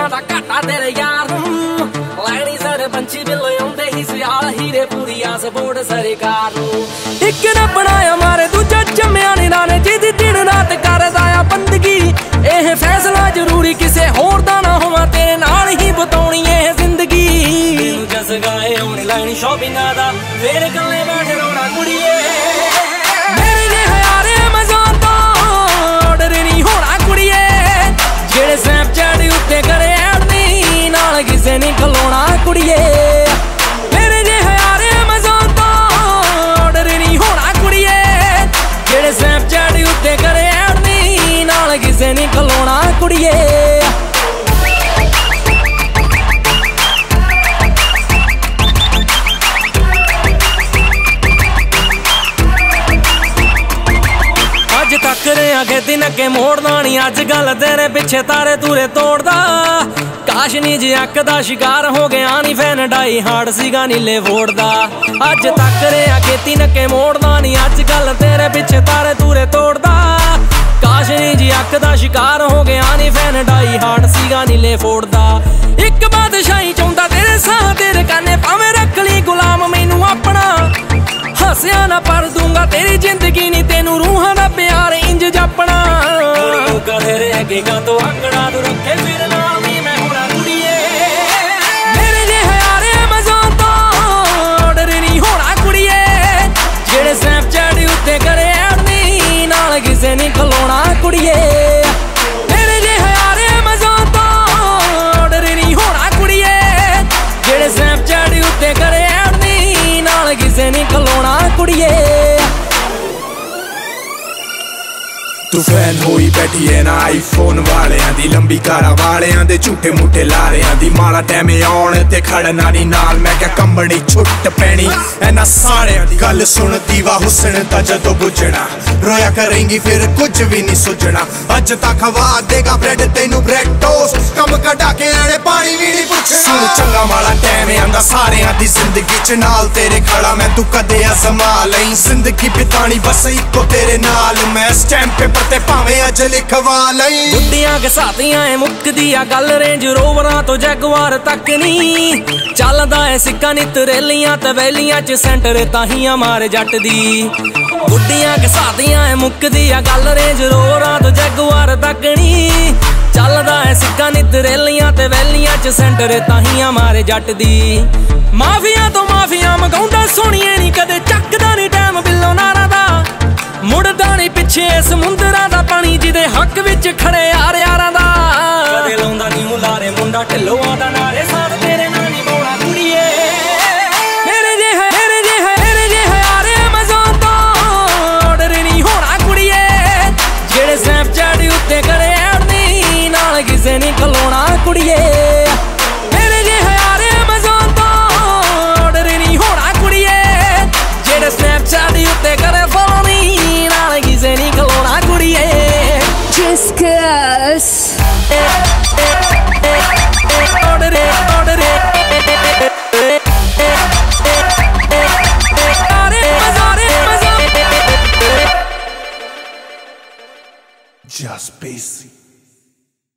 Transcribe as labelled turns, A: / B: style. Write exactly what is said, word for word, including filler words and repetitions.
A: ਦਾ ਘਾਟਾ ਤੇਰੇ ਯਾਰ ਨੂੰ ਲੈਣੀ ਸਰਪੰਚੀ ਬਿੱਲ ਆਉਂਦੇ ਹੀ ਸਿਆਲ ਹੀਰੇ ਪੂਰੀ ਆਸ ਬੋੜ ਸਰਕਾਰ ਨੂੰ ਇੱਕ ਨੇ ਬਣਾਇਆ ਮਾਰੇ ਦੂਜਾ ਜੰਮਿਆ ਨੀ ਨਾਨੇ ਜਿਹਦੀ ਦਿਨ ਰਾਤ ਕਰਦਾ ਆ ਬੰਦਗੀ ਇਹ ਫੈਸਲਾ ਜ਼ਰੂਰੀ ਕਿਸੇ ਹੋਰ ਦਾ ਨਾ ਹੋਵਾਂ ਤੇਰੇ ਨਾਲ ਹੀ ਬਤਾਉਣੀ ਇਹ ਜ਼ਿੰਦਗੀ ਤੈਨੂੰ ਜਸ ਗਾਏ ਆਨਲਾਈਨ ਸ਼ਾਪਿੰਗਾਂ ਦਾ ਫੇਰ ਗੱਲੇ ਬੈਠ ਰੋਣਾ ਕੁੜੀਏ ਮੇਰੇ ਨੇ ਹਜ਼ਾਰੇ ਅਮਜ਼ੋਨ ਤੋਂ ਆਰਡਰ ਨਹੀਂ ਹੋਣਾ ਕੁੜੀਏ ਜਿਹੜੇ ਸਨੈਪਚੈਟ ਉੱਤੇ ਕਰੇ ਐਡ ਨਹੀਂ ਨਾਲ ਕਿਸੇ ਨੇ ਖਲੋਣਾ ਕੁੜੀਏ ਮੇਰੇ ਨੇ ਹਜ਼ਾਰੇ ਅਮਜ਼ੋਨ ਤੋਂ ਆਰਡਰ ਨਹੀਂ ਹੋਣਾ ਕੁੜੀਏ ਜਿਹੜੇ ਸਨੈਪਚੈਟ ਉੱਤੇ ਕਰੇ ਐਡ ਨਹੀਂ ਨਾਲ ਕਿਸੇ ਨੇ ਖਲੋਣਾ ਕੁੜੀਏ ਅੱਜ ਤੱਕ ਰਿਆਂ ਖੇਤੀ ਨੱਕੇ ਮੋੜਦਾ ਨੀ ਅੱਜ ਗੱਲ ਤੇਰੇ ਪਿੱਛੇ ਤਾਰੇ ਤੂਰੇ ਤੋੜਦਾ ਕਾਸ਼ ਨੀ ਜੇ ਅੱਖ ਦਾ ਸ਼ਿਕਾਰ ਹੋ ਗਿਆ ਨੀ ਫੈਨ ਡਾਈ ਹਾਰਡ ਸੀਗਾ ਨੀਲੇ ਫੋੜਦਾ ਅੱਜ ਤੱਕ ਰਿਆਂ ਖੇਤੀ ਨੱਕੇ ਮੋੜਦਾ ਨੀ ਅੱਜ ਗੱਲ ਤੇਰੇ ਪਿੱਛੇ ਤਾਰੇ ਤੂਰੇ ਤੋੜਦਾ ਕਾਸ਼ ਨੀ ਜੇ ਅੱਖ ਦਾ ਸ਼ਿਕਾਰ ਹੋ ਗਿਆ ਨੀ ਫੈਨ ਡਾਈ ਹਾਰਡ ਸੀਗਾ ਨੀਲੇ ਫੋੜਦਾ ਇੱਕ ਬਾਦਸ਼ਾਹੀ ਚਾਹੁੰਦਾ ਤੇਰੇ ਸਾਹ ਤੇਰੇ ਕੰਨੇ ਭਾਵੇਂ ਰੱਖ ਲਈ ਗੁਲਾਮ ਮੈਨੂੰ ਆਪਣਾ ਹੱਸਿਆ ਨਾ ਪਰ ਦੂੰਗਾ ਤੇਰੀ ਜ਼ਿੰਦਗੀ ਨੀ ਤੈਨੂੰ ਰੂਹਾਂ ਦਾ ਪਿਆਰ ਇੰਜ ਜਾਪਣਾ ਕਦੇ ਰਹਿ ਕੇ ਗਾ ਤੋਂ ਅੰਗੜਾ ਤੂੰ ਰੱਖੇ ਫਿਰ ਨਾਲ ਵੀ ਮੈਂ ਹੋਣਾ ਕੁੜੀਏ ਮੇਰੇ ਜੇ ਹਜ਼ਾਰੇ ਅਮਜ਼ੋਨ ਤੋਂ ਆਰਡਰ ਨਹੀਂ ਹੋਣਾ ਕੁੜੀਏ ਜਿਹੜੇ ਸਨੈਪਚੈਟ ਉੱਤੇ ਕਰੇ ਐਡ ਨਹੀਂ ਨਾਲ ਕਿਸੇ ਨੇ ਖਲੋਣਾ ਕੁੜੀਏ ਮੇਰੇ ਜੇ ਹਜ਼ਾਰੇ ਅਮਜ਼ੋਨ ਤੋਂ ਆਰਡਰ ਨਹੀਂ ਹੋਣਾ ਕੁੜੀਏ ਜਿਹੜੇ ਸਨੈਪਚੈਟ ਉੱਤੇ ਕਰੇ ਐਡ ਨਹੀਂ ਨਾਲ ਕਿਸੇ ਨੇ ਖਲੋਣਾ ਕੁੜੀਏ
B: ਤੂੰ ਫੈਨ ਹੋਈ ਬੈਠੀ ਐ ਨਾ ਆਈਫੋਨ ਵਾਲਿਆਂ ਦੀ ਲੰਬੀ ਕਾਰਾਂ ਵਾਲਿਆਂ ਦੇ ਝੂਠੇ ਮੂਠੇ ਲਾਰਿਆਂ ਦੀ ਮਾੜਾ ਟਾਈਮ ਆਉਣ ਤੇ ਖੜਨਾ ਨੀ ਨਾਲ ਮੈਂ ਕਿਹਾ ਕੰਬਣੀ ਛੁੱਟ ਪੈਣੀ ਇਹਨਾਂ ਸਾਰਿਆਂ ਦੀ ਗੱਲ ਸੁਣ ਦੀਵਾ ਹੁਸਨ ਦਾ ਜਦੋਂ ਬੁੱਝਣਾ ਰੋਇਆ ਕਰੇਂਗੀ ਫਿਰ ਕੁਝ ਵੀ ਨਹੀਂ ਸੁਝਣਾ ਅੱਜ ਤੱਕ ਖਵਾ ਦੇਗਾ ਬ੍ਰੈਡ ਤੈਨੂੰ ਬ੍ਰੈਡ ਟੋਸਟ ਕੰਮ ਕਢਾ ਕੇ ਆਣੇ ਪਾਣੀ ਵੀ ਨਹੀਂ ਪੁੱਛਣਾ ਸੁਣ ਚੰਗਾ ਮਾੜਾ ਟਾਈਮ ਆਂਦਾ ਸਾਰਿਆਂ ਦੀ ਜ਼ਿੰਦਗੀ ਚ ਨਾਲ ਤੇਰੇ ਖੜਾ ਮੈਂ ਤੂੰ ਕਦੇ ਅਜ਼ਮਾ ਲਈ ਜ਼ਿੰਦਗੀ ਬਿਤਾਣੀ ਬਸ ਇੱਕੋ ਤੇਰੇ ਨਾਲ ਮੈਂ ਸਟੈਂਪ ਤੇ ਭਾਵੇਂ ਅੱਜ ਲਿਖਵਾ ਲਈ
A: ਗੁੱਡੀਆਂ ਘਸਾਤੀਆਂ ਏ ਮੁੱਕਦੀ ਆ ਗੱਲ ਰੇਂਜ ਰੋਵਰਾਂ ਤੋਂ ਜੈਗਵਾਰ ਤੱਕ ਨੀ ਚੱਲਦਾ ਏ ਸਿੱਕਾ ਨੀ ਤਰੇਲੀਆਂ ਤੇ ਵੈਲੀਆਂ ਚ ਸੈਂਟਰ ਤਾਹੀਆਂ ਮਾਰ ਜੱਟ ਦੀ ਗੁੱਡੀਆਂ ਘਸਾਤੀਆਂ ਏ ਮੁੱਕਦੀ ਆ ਗੱਲ ਰੇਂਜ ਰੋਵਰਾਂ ਤੋਂ ਜੈਗਵਾਰ ਤੱਕ ਨੀ ਚੱਲਦਾ ਏ ਸਿੱਕਾ ਨੀ ਤਰੇਲੀਆਂ ਤੇ ਵੈਲੀਆਂ ਚ ਸੈਂਟਰ ਤਾਹੀਆਂ ਮਾਰ ਜੱਟ ਦੀ ਮਾਫੀਆ ਤੋਂ ਮਾਫੀਆ ਮੰਗਾਉਂਦਾ ਸੋਹਣੀਏ ਨੀ ਕਦੇ ਚੱਕ